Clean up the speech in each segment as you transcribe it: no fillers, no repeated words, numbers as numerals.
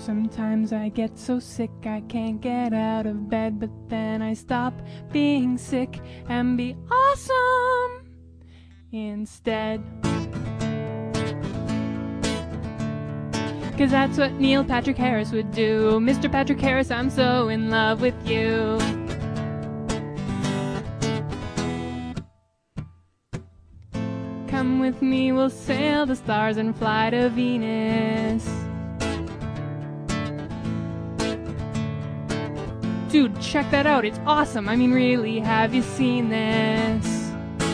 Sometimes I get so sick I can't get out of bed, but then I stop being sick and be awesome instead. 'Cause that's what Neil Patrick Harris would do. Mr. Patrick Harris, I'm so in love with you. Come with me, we'll sail the stars and fly to Venus. Dude, check that out, it's awesome. I mean, really, have you seen this?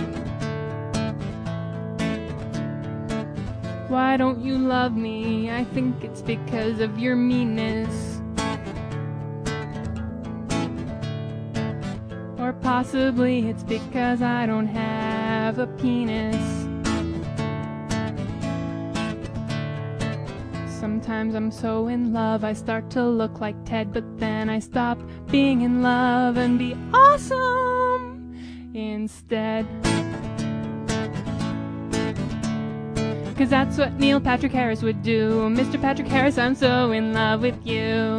Why don't you love me? I think it's because of your meanness. Or possibly it's because I don't have a penis. Sometimes I'm so in love I start to look like Ted, but then I stop being in love and be awesome instead. 'Cause that's what Neil Patrick Harris would do. Mr. Patrick Harris, I'm so in love with you.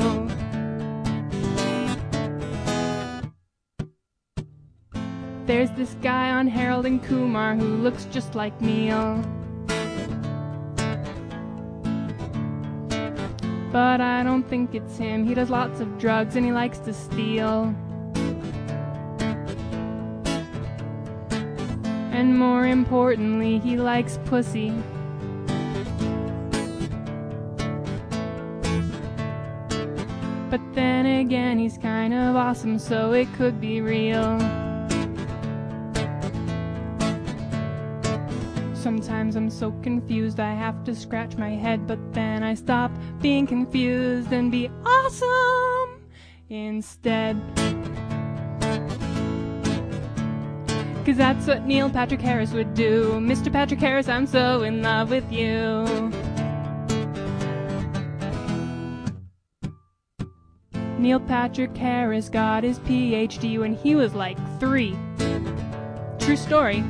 There's this guy on Harold and Kumar who looks just like Neil. But I don't think it's him. He does lots of drugs and he likes to steal. And more importantly, he likes pussy. But then again, he's kind of awesome, so it could be real. Sometimes I'm so confused I have to scratch my head, but then I stop being confused and be awesome instead. 'Cause that's what Neil Patrick Harris would do. Mr. Patrick Harris, I'm so in love with you. Neil Patrick Harris got his PhD when he was like 3. True story.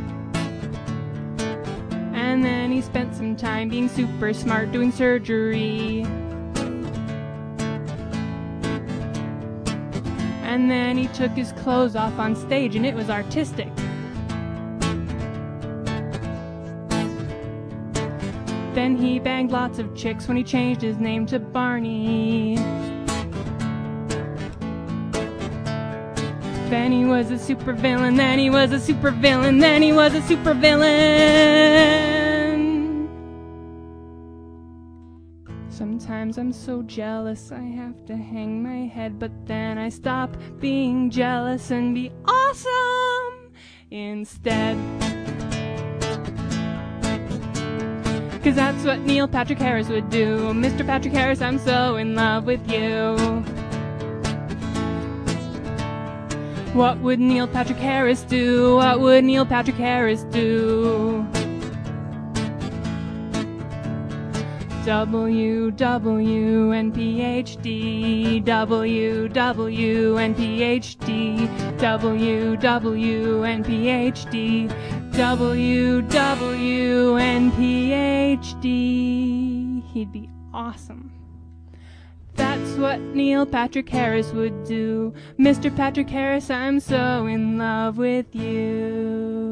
And then he spent some time being super smart doing surgery. And then he took his clothes off on stage and it was artistic. Then he banged lots of chicks when he changed his name to Barney. Then he was a supervillain, then he was a supervillain, then he was a supervillain. Sometimes I'm so jealous I have to hang my head, but then I stop being jealous and be awesome instead. 'Cause that's what Neil Patrick Harris would do. Mr. Patrick Harris, I'm so in love with you. What would Neil Patrick Harris do? What would Neil Patrick Harris do? WWNPHD, WWNPHD, WWNPHD, WWNPHD. He'd be awesome. That's what Neil Patrick Harris would do. Mr. Patrick Harris, I'm so in love with you.